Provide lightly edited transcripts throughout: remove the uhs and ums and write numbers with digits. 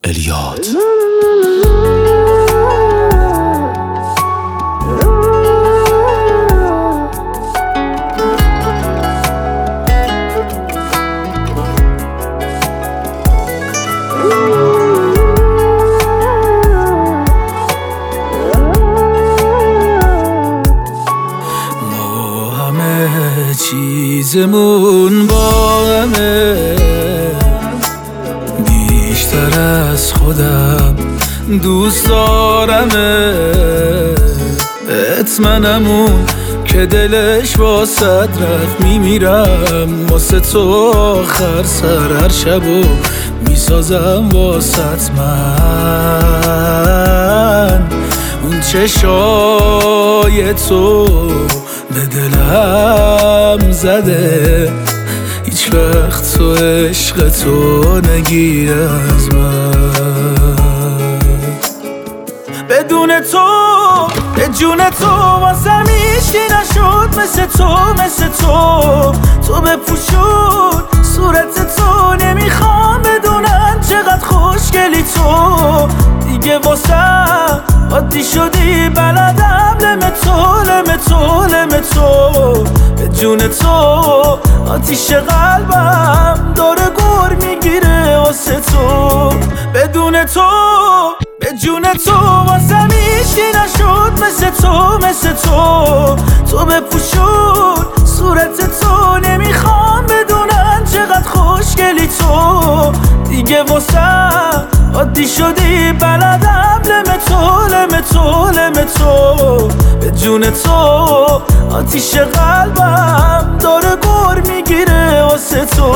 الیاد. ما همه چیزمون با همه، بیشتر از خودم دوست دارمه. اطمنمون که دلش واسه رفت، میمیرم واسه تو آخر سر هر شبو میسازم واسه من. اون چشای تو به دلم زده، هیچ وقت تو عشق تو نگیر از من. بدون تو به جون تو واسم هیچی نشد، مثل تو بپوشون صورت تو. نمیخوام بدونن چقدر خوشگلی تو، دیگه واسم عادی شدی بلدم. لم تو به جون تو آتیش قلبم داره گر میگیره واسه تو. بدون تو به جون تو واسم هیچی نشد، مثل تو بپوشون صورت تو. نمیخوام بدونن چقدر خوشگلی تو، دیگه واسم عادی شدی بلدم. لم تو به جون تو آتیش قلبم داره گر میگیره واسه تو.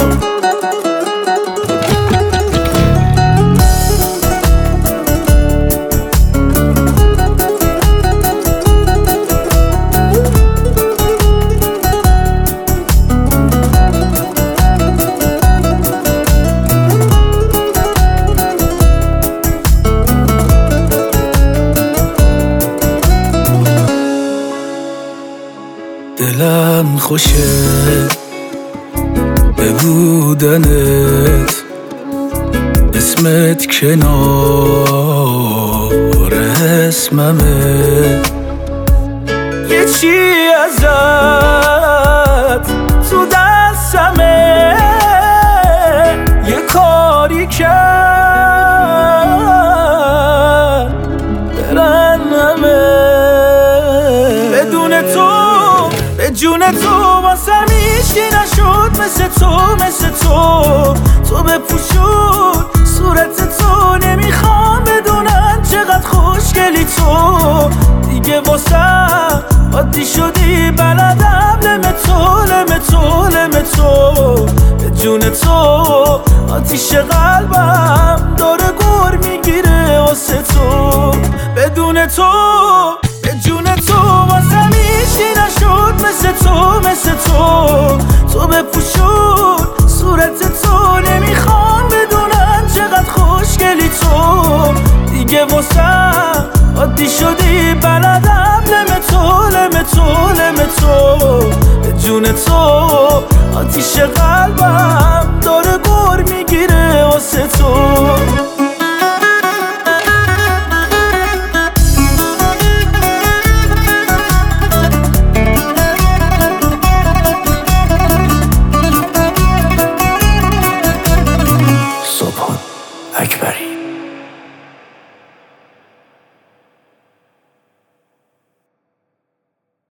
دلم خوشه به بودنت، اسمت کنار اسممه. یه چی ازت تو دستمه، یه کاری کرد برنمه. بدون تو به جون تو واسم هیچی نشد، مثل تو بپوشون صورت تو. نمیخوام بدونن چقدر خوشگلی تو، دیگه واسم عادی شدی بلدم. لم تو به جون تو آتیش قلبم داره گر میگیره واسه تو. بدون تو به جون تو واسم هیچی نشد، مثل تو بپوشون صورت تو. نمیخوام بدونن چقدر خوشگلی تو، دیگه واسم عادی شدی بلدم. لم تو به جون تو آتیش قلبم داره گر میگیره واسه تو. صبحان اکبری.